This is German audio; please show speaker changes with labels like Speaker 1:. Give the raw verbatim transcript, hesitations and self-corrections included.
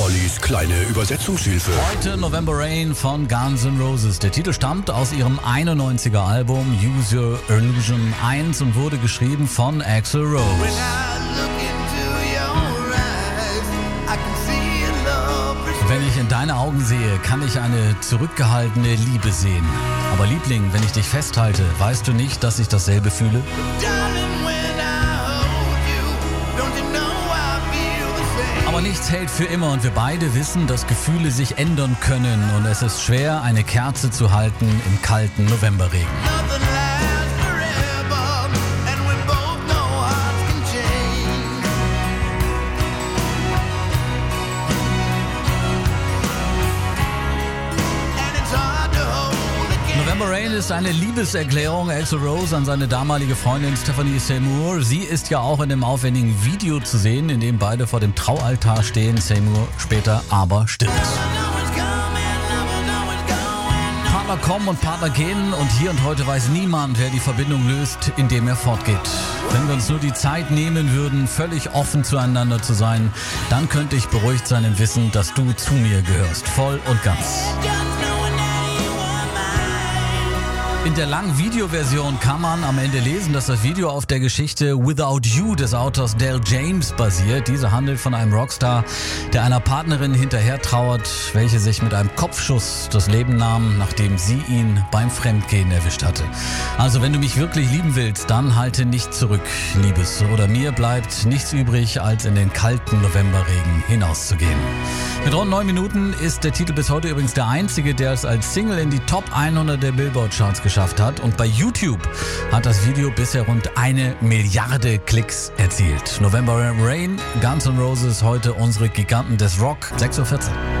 Speaker 1: Ollis kleine Übersetzungshilfe.
Speaker 2: Heute November Rain von Guns N' Roses. Der Titel stammt aus ihrem einundneunziger Album Use Your Illusion eins und wurde geschrieben von Axl Rose. Wenn ich in deine Augen sehe, kann ich eine zurückgehaltene Liebe sehen. Aber Liebling, wenn ich dich festhalte, weißt du nicht, dass ich dasselbe fühle? Aber nichts hält für immer und wir beide wissen, dass Gefühle sich ändern können und es ist schwer, eine Kerze zu halten im kalten Novemberregen. November Rain ist eine Liebeserklärung Axl Rose an seine damalige Freundin Stephanie Seymour. Sie ist ja auch in dem aufwendigen Video zu sehen, in dem beide vor dem Traualtar stehen. Seymour später aber stirbt. Partner kommen und Partner gehen und hier und heute weiß niemand, wer die Verbindung löst, indem er fortgeht. Wenn wir uns nur die Zeit nehmen würden, völlig offen zueinander zu sein, dann könnte ich beruhigt sein im Wissen, dass du zu mir gehörst, voll und ganz. In der langen Videoversion kann man am Ende lesen, dass das Video auf der Geschichte Without You des Autors Del James basiert. Diese handelt von einem Rockstar, der einer Partnerin hinterher trauert, welche sich mit einem Kopfschuss das Leben nahm, nachdem sie ihn beim Fremdgehen erwischt hatte. Also wenn du mich wirklich lieben willst, dann halte nicht zurück, Liebes. Oder mir bleibt nichts übrig, als in den kalten Novemberregen hinauszugehen. Mit rund neun Minuten ist der Titel bis heute übrigens der einzige, der es als Single in die Top hundert der Billboard-Charts geschafft hat. Und bei YouTube hat das Video bisher rund eine Milliarde Klicks erzielt. November Rain, Guns N' Roses, heute unsere Giganten des Rock, sechs Uhr vierzehn.